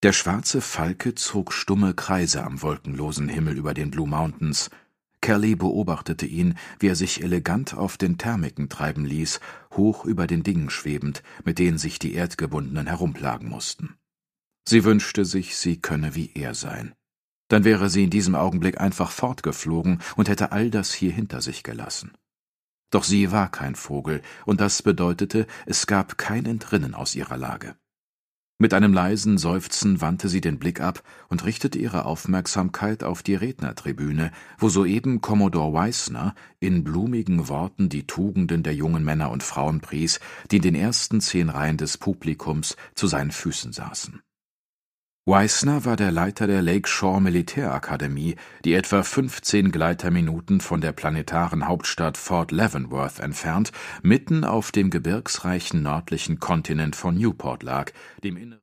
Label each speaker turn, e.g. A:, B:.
A: Der schwarze Falke zog stumme Kreise am wolkenlosen Himmel über den Blue Mountains. Kelly beobachtete ihn, wie er sich elegant auf den Thermiken treiben ließ, hoch über den Dingen schwebend, mit denen sich die Erdgebundenen herumplagen mussten. Sie wünschte sich, sie könne wie er sein. Dann wäre sie in diesem Augenblick einfach fortgeflogen und hätte all das hier hinter sich gelassen. Doch sie war kein Vogel, und das bedeutete, es gab kein Entrinnen aus ihrer Lage. Mit einem leisen Seufzen wandte sie den Blick ab und richtete ihre Aufmerksamkeit auf die Rednertribüne, wo soeben Commodore Wiessner in blumigen Worten die Tugenden der jungen Männer und Frauen pries, die in den ersten 10 Reihen des Publikums zu seinen Füßen saßen. Wiessner war der Leiter der Lakeshore Militärakademie, die etwa 15 Gleiterminuten von der planetaren Hauptstadt Fort Leavenworth entfernt, mitten auf dem gebirgsreichen nördlichen Kontinent von Newport lag, dem